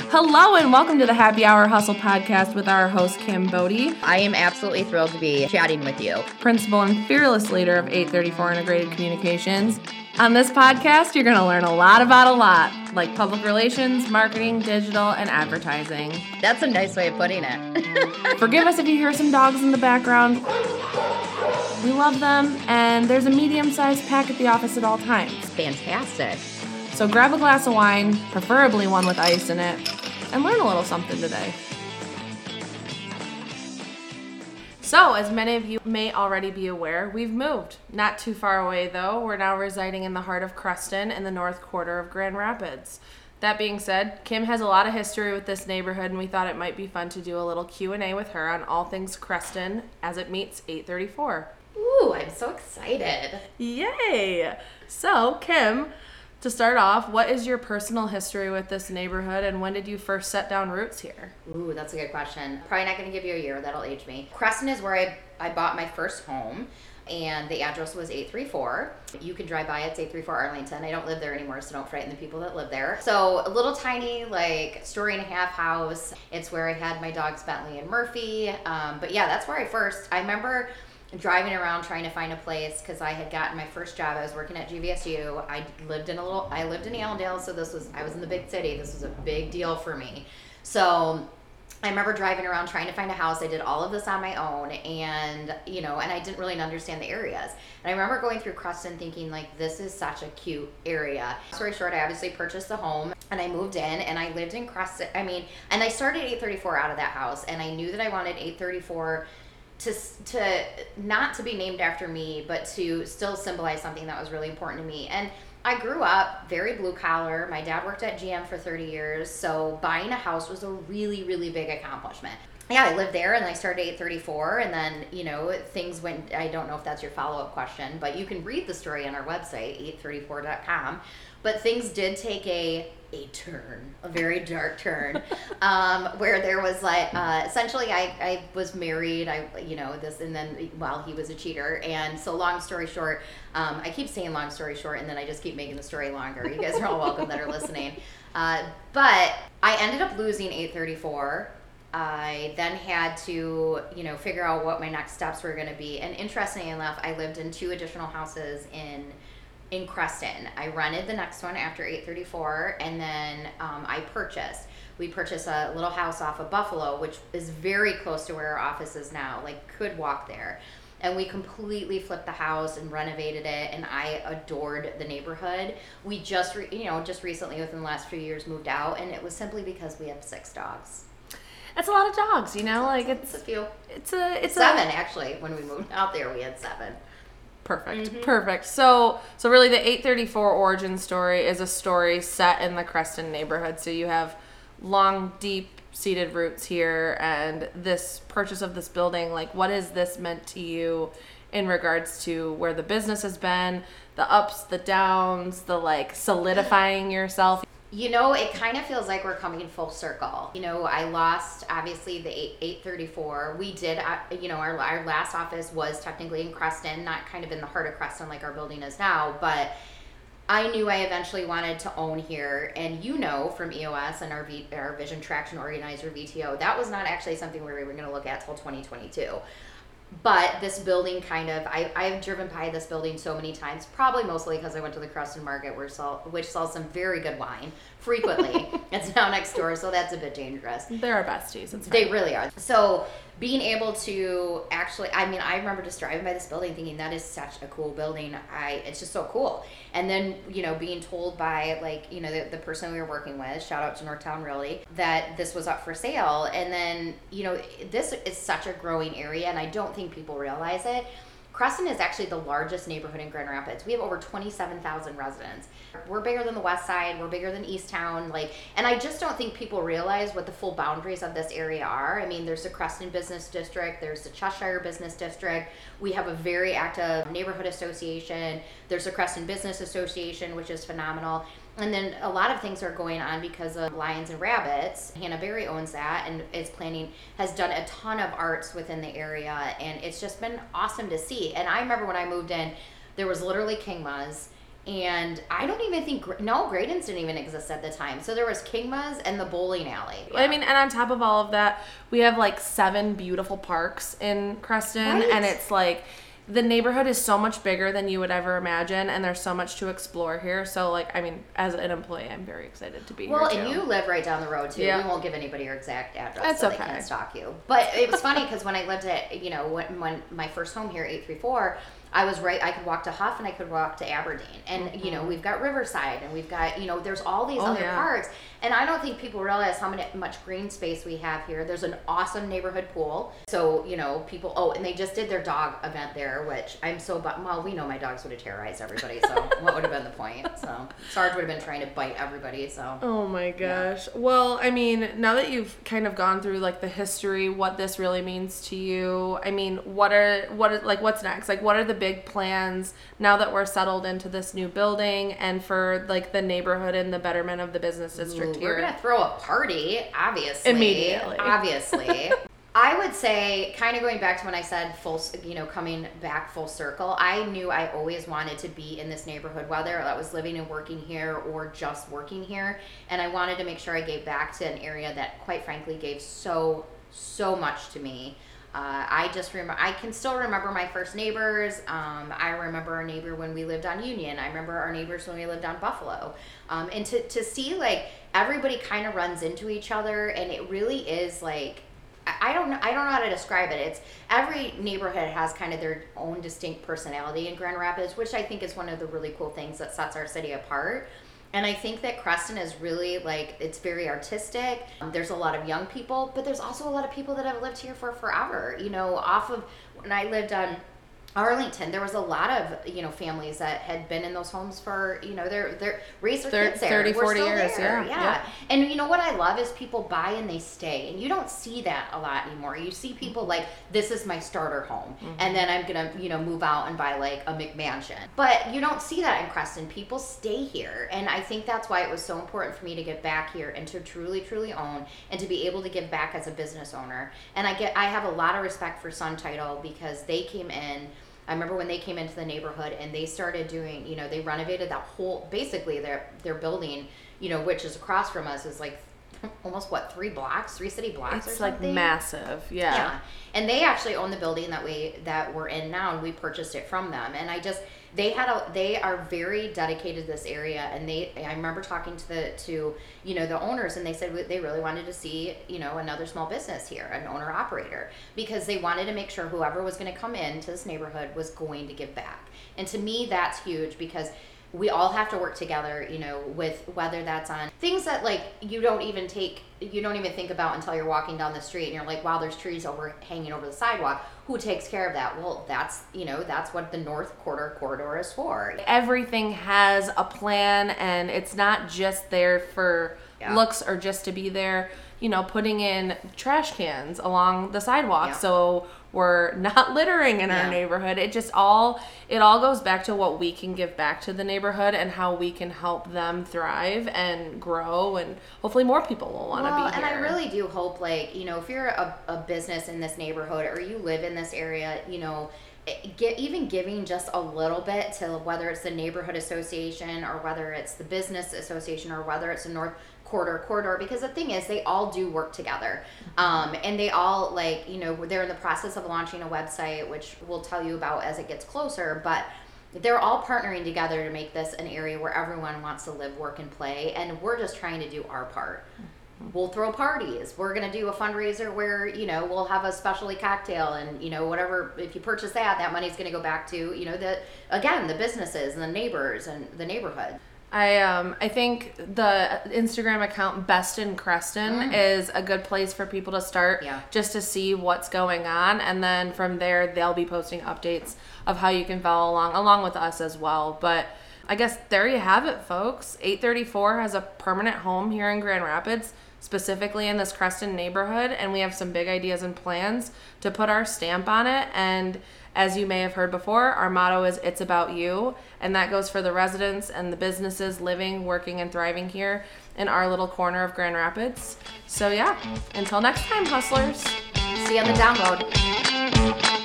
Hello and welcome to the Happy Hour Hustle podcast with our host Kim Bodie. I am absolutely thrilled to be chatting with you. Principal and fearless leader of 834 Integrated Communications. On this podcast, you're going to learn a lot about a lot, like public relations, marketing, digital, and advertising. That's a nice way of putting it. Forgive us if you hear some dogs in the background. We love them, and there's a medium-sized pack at the office at all times. Fantastic. So grab a glass of wine, preferably one with ice in it, and learn a little something today. So, as many of you may already be aware, we've moved. Not too far away, though. We're now residing in the heart of Creston in the north quarter of Grand Rapids. That being said, Kim has a lot of history with this neighborhood, and we thought it might be fun to do a little Q&A with her on all things Creston as it meets 834. Ooh, I'm so excited. Yay! So, Kim, to start off, what is your personal history with this neighborhood, and when did you first set down roots here? Ooh, that's a good question. Probably not going to give you a year. That'll age me. Creston is where I bought my first home, and the address was 834. You can drive by. It's 834 Arlington. I don't live there anymore, so don't frighten the people that live there. So a little tiny, like, story-and-a-half house. It's where I had my dogs Bentley and Murphy. But yeah, that's where I remember driving around trying to find a place because I had gotten my first job. I was working at GVSU. I lived in Allendale, so I was in the big city. This was a big deal for me. So I remember driving around trying to find a house. I did all of this on my own, and I didn't really understand the areas. And I remember going through Creston thinking, like, this is such a cute area. Story short, I obviously purchased the home, and I moved in, and I lived in Creston. And I started 834 out of that house, and I knew that I wanted 834 to not to be named after me, but to still symbolize something that was really important to me. And I grew up very blue collar. My dad worked at GM for 30 years, so buying a house was a really, really big accomplishment. Yeah, I lived there, and I started 834, and then, things went, I don't know if that's your follow-up question, but you can read the story on our website, 834.com, but things did take a very dark turn, where there was essentially I was married, and then while he was a cheater, and so long story short, I keep saying long story short, and then I just keep making the story longer. You guys are all welcome that are listening. But I ended up losing 834. I then had to, figure out what my next steps were going to be. And interestingly enough, I lived in 2 additional houses in Creston. I rented the next one after 834, and then we purchased a little house off of Buffalo, which is very close to where our office is now, like could walk there. And we completely flipped the house and renovated it, and I adored the neighborhood. We just recently, within the last few years, moved out, and it was simply because we have 6 dogs. That's a lot of dogs, it's a few. It's 7, actually. When we moved out there, we had 7. Perfect. Mm-hmm. Perfect. So really the 834 origin story is a story set in the Creston neighborhood. So you have long, deep-seated roots here, and this purchase of this building, like, what has this meant to you in regards to where the business has been, the ups, the downs, the, like, solidifying yourself? It kind of feels like we're coming full circle. I lost, obviously, the 834. We did, our last office was technically in Creston, not kind of in the heart of Creston like our building is now, but I knew I eventually wanted to own here. And from EOS and our Vision Traction Organizer, VTO, that was not actually something we were going to look at till 2022. But this building I've driven by this building so many times, probably mostly because I went to the Creston Market, which sells some very good wine frequently. It's now next door, so that's a bit dangerous. They're our besties. They really are. So being able to actually, I remember just driving by this building thinking that is such a cool building. It's just so cool. And then, being told by the person we were working with, shout out to Northtown Realty, that this was up for sale. And then, this is such a growing area, and I don't think people realize it. Creston is actually the largest neighborhood in Grand Rapids. We have over 27,000 residents. We're bigger than the West Side. We're bigger than Easttown. And I just don't think people realize what the full boundaries of this area are. There's the Creston Business District. There's the Cheshire Business District. We have a very active neighborhood association. There's the Creston Business Association, which is phenomenal. And then a lot of things are going on because of Lions and Rabbits. Hannah Berry owns that and has done a ton of arts within the area, and it's just been awesome to see. And I remember when I moved in, there was literally King Ma's, And I don't even think, no, Graydon's didn't even exist at the time. So there was Kingma's and the bowling alley. Yeah. I mean, and on top of all of that, we have like 7 beautiful parks in Creston. Right. And it's like, the neighborhood is so much bigger than you would ever imagine, and there's so much to explore here. So, like, I mean, as an employee, I'm very excited to be here, Well, and you live right down the road, too. Yeah. We won't give anybody your exact address. That's so okay. They can't stalk you. But it was funny, because when I lived at, you know, when my first home here, 834, I was right, I could walk to Huff and I could walk to Aberdeen. And, you know, we've got Riverside and we've got, you know, there's all these other parks. And I don't think people realize how much green space we have here. There's an awesome neighborhood pool. So, you know, people, and they just did their dog event there, which I'm so, well, we know my dogs would have terrorized everybody. So what would have been the point? So Sarge would have been trying to bite everybody. So. Oh my gosh. Yeah. Well, I mean, now that you've kind of gone through like the history, what this really means to you, I mean, what's next? Like, what are the big plans now that we're settled into this new building and for like the neighborhood and the betterment of the business district here? We're gonna throw a party, obviously. Immediately. Obviously. I would say, kind of going back to when I said coming back full circle, I knew I always wanted to be in this neighborhood, whether I was living and working here or just working here. And I wanted to make sure I gave back to an area that, quite frankly, gave so much to me. I can still remember my first neighbors. I remember our neighbor when we lived on Union. I remember our neighbors when we lived on Buffalo. And to see like everybody kind of runs into each other, and it really is like, I don't know how to describe it. It's every neighborhood has kind of their own distinct personality in Grand Rapids, which I think is one of the really cool things that sets our city apart. And I think that Creston is really like, it's very artistic. There's a lot of young people, but there's also a lot of people that have lived here for forever. You know, off of when I lived on Arlington, there was a lot of, you know, families that had been in those homes for, you know, they're raised their kids there. 30, 40 years, there. Yeah. And you know what I love is people buy and they stay. And you don't see that a lot anymore. You see people like, this is my starter home. Mm-hmm. And then I'm going to, you know, move out and buy like a McMansion. But you don't see that in Creston. People stay here. And I think that's why it was so important for me to get back here and to truly, truly own and to be able to give back as a business owner. And I have a lot of respect for Sun Title because they came in. I remember when they came into the neighborhood and they started doing, you know, they renovated that whole, basically their building, you know, which is across from us is like almost 3 city blocks or something. It's like massive. Yeah. And they actually own the building that we're in now, and we purchased it from them. And they are very dedicated to this area, and I remember talking to you know, the owners, and they said they really wanted to see, you know, another small business here, an owner operator, because they wanted to make sure whoever was going to come into this neighborhood was going to give back. And to me, that's huge because we all have to work together, you know, with whether that's on things that like you don't even think about until you're walking down the street and you're like, wow, there's trees hanging over the sidewalk. Who takes care of that? Well, that's what the North Corridor is for. Everything has a plan, and it's not just there for looks or just to be there. You know, putting in trash cans along the sidewalk so we're not littering in our neighborhood. It all goes back to what we can give back to the neighborhood and how we can help them thrive and grow, and hopefully more people will want to be here. And I really do hope, like, you know, if you're a business in this neighborhood or you live in this area, you know, even giving just a little bit to whether it's the neighborhood association or whether it's the business association or whether it's the North Corridor, because the thing is they all do work together, and they all, like, you know, they're in the process of launching a website, which we'll tell you about as it gets closer, but they're all partnering together to make this an area where everyone wants to live, work, and play, and we're just trying to do our part. We'll throw parties. We're going to do a fundraiser where, you know, we'll have a specialty cocktail, and, you know, whatever, if you purchase that money's going to go back to, you know, the businesses and the neighbors and the neighborhood. I think the Instagram account Best in Creston is a good place for people to start just to see what's going on, and then from there they'll be posting updates of how you can follow along with us as well. But I guess there you have it, folks. 834 has a permanent home here in Grand Rapids, specifically in this Creston neighborhood, and we have some big ideas and plans to put our stamp on it. And as you may have heard before, our motto is "It's about you," and that goes for the residents and the businesses living, working, and thriving here in our little corner of Grand Rapids. So yeah, until next time, hustlers. See you on the download.